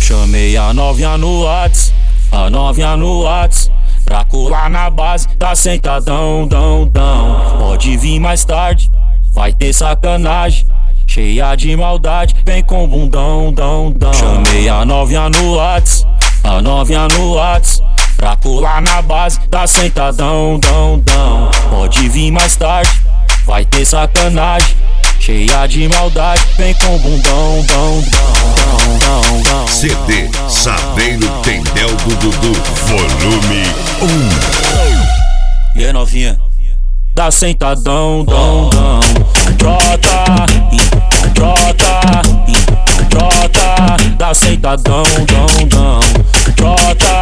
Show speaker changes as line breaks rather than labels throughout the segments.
Chamei a novinha no Whats, a novinha no Whats, pra colar na base, tá sentadão, dão. Pode vir mais tarde, vai ter sacanagem, cheia de maldade, vem com bundão, dão. Chamei a novinha no Whats, a novinha no Whats, pra colar na base, tá sentadão, dão. Pode vir mais tarde, vai ter sacanagem, cheia de maldade, vem com bundão, dão.
CD Saveiro Tendel do Dudu, volume 1.
E aí novinha, tá sentadão, dão. Trota, tá sentadão, dão. Trota,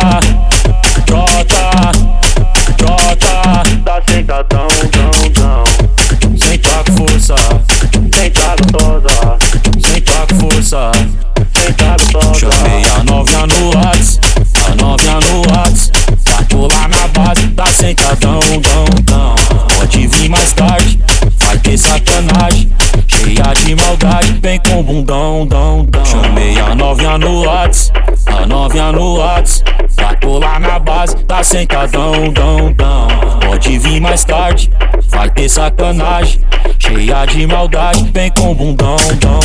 tá sentadão, dão. Senta com força, senta gostosa, senta com força, senta gostosa. Chamei a novinha no Whats, a novinha no Whats, pra colar na base, tá sentadão, dão. Pode vir mais tarde, vai ter sacanagem, cheia de maldade, vem com bundão, dão. Chamei a novinha no Whats, a novinha no Whats, pra colar na base, tá sentadão, dão. Pode vir mais tarde, vai ter sacanagem, cheia de maldade, vem com bundão, dão.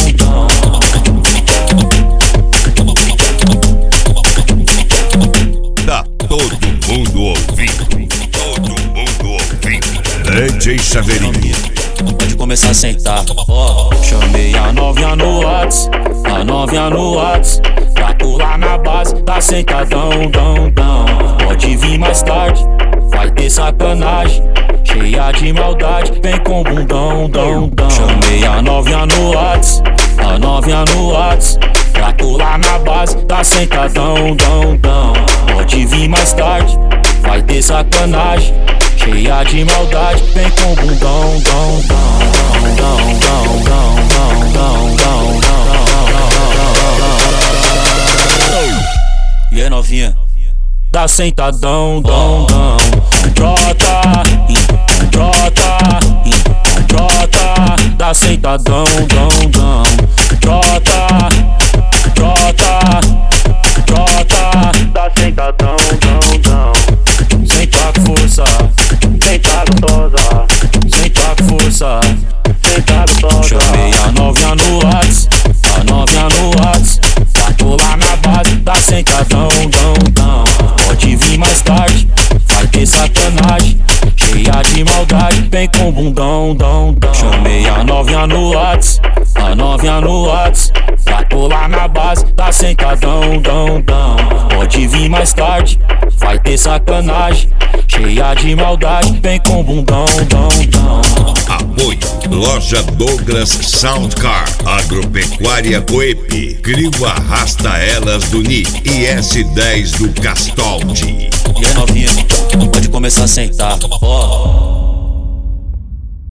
Tá todo mundo ouvindo, todo mundo ouvindo. DJ Saveirinho.
Pode começar a sentar, ó. Chamei a novinha no Whats, a novinha no Whats, pra colar na base, tá sentadão, dão. Pode vir mais tarde, vai ter sacanagem, cheia de maldade, vem com bundão, dão. Chamei a novinha no Whats, a novinha no Whats, pra colar na base, tá sentadão, dão. Pode vir mais tarde, vai ter sacanagem, cheia de maldade, vem com bundão, dão. E aí novinha, tá sentadão, dão. Trota, tá sentadão, dão. Trota, tá sentadão, dão. Senta com força, senta gostosa, senta com força, senta gostosa. Chamei a novinha no Whats, a novinha no Whats, pra colar na base, tá sentadão, dão. Pode vir mais tarde, vai ter sacanagem, cheia de maldade, vem com bundão, dão. Chamei a novinha no Whats, a novinha no Whats, pra colar na base, tá sentadão, dão. Pode vir mais tarde, vai ter sacanagem, cheia de maldade, vem com bundão, dão.
Apoio Loja Douglas Soundcar, Agropecuária Coep, Crio Arrasta Elas do Ni e S10 do Castoldi.
E aí novinha, pode começar a sentar, ó.